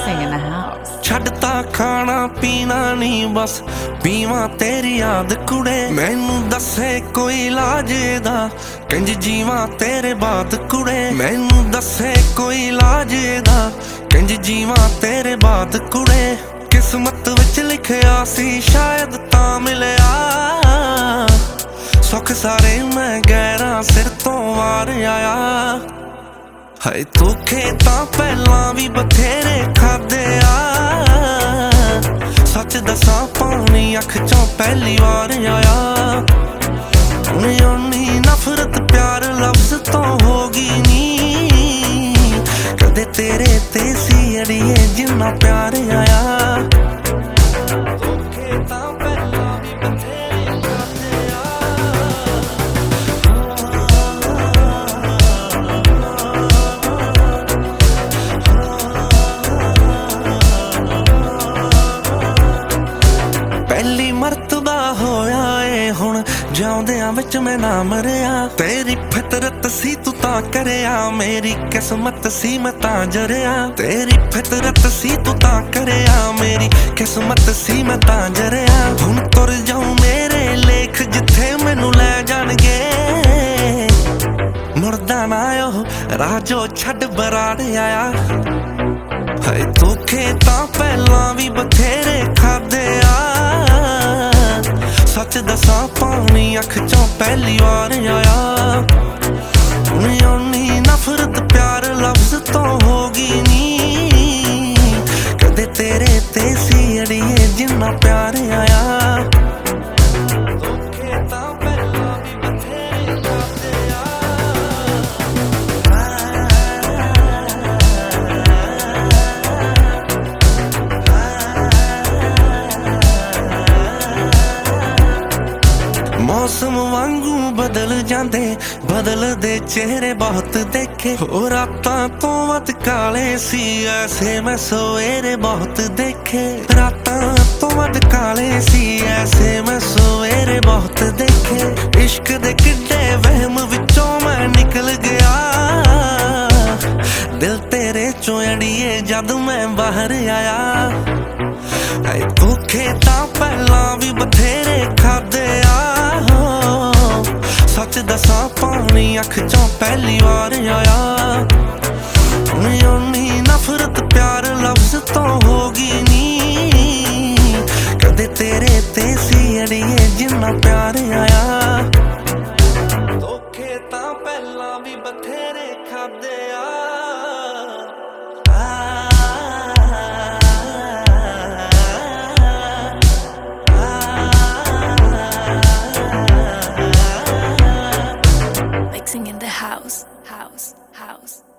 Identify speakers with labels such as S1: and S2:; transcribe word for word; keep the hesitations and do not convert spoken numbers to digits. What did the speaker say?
S1: Mixing in the house.
S2: ਛੱਡਤਾ ਖਾਣਾ ਪੀਣਾ ਨਹੀਂ ਬਸ ਪੀਵਾਂ ਤੇਰੀ ਯਾਦ ਕੁੜੇ ਮੈਨੂੰ ਦੱਸੇ ਕੋਈ ਇਲਾਜ ਦਾ ਕਿੰਜ ਜੀਵਾਂ ਤੇਰੇ ਬਾਤ ਕੁੜੇ ਮੈਨੂੰ ਦੱਸੇ ਕੋਈ ਇਲਾਜ ਦਾ ਕਿੰਜ ਜੀਵਾਂ ਤੇਰੇ ਬਾਤ ਕੁੜੇ ਕਿਸਮਤ ਵਿੱਚ ਲਿਖਿਆ ਸੀ ਸ਼ਾਇਦ ਤਾਂ ਮਿਲਿਆ ਸੁੱਖ ਸਾਰੇ ਮੈਂ ਗਹਿਰਾ ਸਿਰ ਤੋਂ ਵਾਰ ਆਇਆ ਹਾਏ ਧੋਖੇ ਤਾਂ ਪਹਿਲਾਂ ਵੀ ਬਥੇਰੇ ਖਾਦੇ ਆ ਸੱਚ ਦੱਸਾਂ ਪਾਣੀ ਅੱਖ ਚੋਂ ਪਹਿਲੀ ਵਾਰ ਆਇਆ ਹੁਣ ਓਨੀ ਨਫ਼ਰਤ ਪਿਆਰ ਲਫ਼ਜ਼ ਤੋਂ ਹੋ ਗਈ ਨੀ ਕਦੇ ਤੇਰੇ ਤੇ ਸੀ ਅੜੀਏ ਜਿੰਨਾ ਪਿਆਰ ਆਇਆ ਧੋਖੇ ਤਾਂ ਪਹਿਲਾਂ ਵੀ ਬਥੇਰੇ ਖਾਦੇ ਆ ਪਹਿਲੀ ਮਰਤਬਾ ਹੋਇਆ ਏ ਹੁਣ ਜਿਉਂਦਿਆਂ ਵਿੱਚ ਮੈਂ ਨਾ ਮਰਿਆ ਤੇਰੀ ਫਿਤਰਤ ਸੀ ਤੂੰ ਤਾਂ ਕਰਿਆ ਮੇਰੀ ਕਿਸਮਤ ਸੀ ਮੈਂ ਤਾਂ ਜਰਿਆ ਤੇਰੀ ਫਿਤਰਤ ਸੀ ਤੂੰ ਤਾਂ ਕਰਿਆ ਮੇਰੀ ਕਿਸਮਤ ਸੀ ਮੈਂ ਤਾਂ ਜਰਿਆ ਹੁਣ ਤੁਰ ਜਾਊਂ ਮੇਰੇ ਲੇਖ ਜਿੱਥੇ ਮੈਨੂੰ ਲੈ ਜਾਣਗੇ ਮੁਰਦਾ ਨਾ ਉਹ ਰਾਹ ਜੋ ਛੱਡ ਬਰਾੜ ਆਇਆ ਹਾਏ ਧੋਖੇ ਤਾਂ ਪਹਿਲਾਂ ਵੀ ਬਥੇਰੇ ਖਾਦੇ ਆ ਸੱਚ ਦੱਸਾਂ ਪਾਣੀ ਅੱਖ ਚੋਂ ਪਹਿਲੀ ਵਾਰ ਆਇਆ ਹੁਣ ਓਨੀ ਨਫ਼ਰਤ ਪਿਆਰ ਲਫ਼ਜ਼ ਤੋਂ ਹੋ ਗਈ ਨੀ ਕਦੇ ਤੇਰੇ ਤੇ ਸੀ ਅੜੀਏ ਜਿੰਨਾ ਪਿਆਰ ਆਇਆ ਧੋਖੇ ਤਾਂ ਪਹਿਲਾਂ ਵੀ ਬਥੇਰੇ ਖਾਦੇ ਆ ਮੌਸਮ ਵਾਂਗੂ ਬਦਲ ਜਾਂਦੇ ਬਦਲਦੇ ਚਿਹਰੇ ਬਹੁਤ ਦੇਖੇ ਉਹ ਰਾਤਾਂ ਤੋਂ ਵੱਧ ਕਾਲੇ ਸੀ ਐਸੇ ਮੈਂ ਸਵੇਰੇ ਬਹੁਤ ਦੇਖੇ ਰਾਤਾਂ ਤੋਂ ਵੱਧ ਕਾਲੇ ਸੀ ਐਸੇ ਮੈਂ ਸਵੇਰੇ ਬਹੁਤ ਦੇਖੇ ਇਸ਼ਕ ਦੇ ਕਿੱਡੇ ਵਹਿਮ ਵਿੱਚੋਂ ਮੈਂ ਨਿਕਲ ਗਿਆ ਦਿਲ ਤੇਰੇ ਚੋਂ ਅੜੀਏ ਜਦ ਮੈਂ ਬਾਹਰ ਆਇਆ ਹਾਏ ਧੋਖੇ ਤਾਂ ਪਹਿਲਾਂ ਵੀ ਬਥੇਰੇ ਖਾਦੇ ਆ ਸੱਚ ਦੱਸਾਂ ਪਾਣੀ ਅੱਖ ਚੋਂ ਪਹਿਲੀ ਵਾਰ ਆਇਆ ਹੁਣ ਓਨੀ ਨਫ਼ਰਤ ਪਿਆਰ ਲਫ਼ਜ਼ ਤੋਂ ਹੋ ਗਈ ਨੀ ਕਦੇ ਤੇਰੇ ਤੇ ਸੀ ਅੜੀਏ ਜਿੰਨਾ ਪਿਆਰ ਆਇਆ ਧੋਖੇ ਤਾਂ ਪਹਿਲਾਂ ਵੀ ਬਥੇਰੇ ਖਾਦੇ ਆ
S1: Mixing in the house, house, house.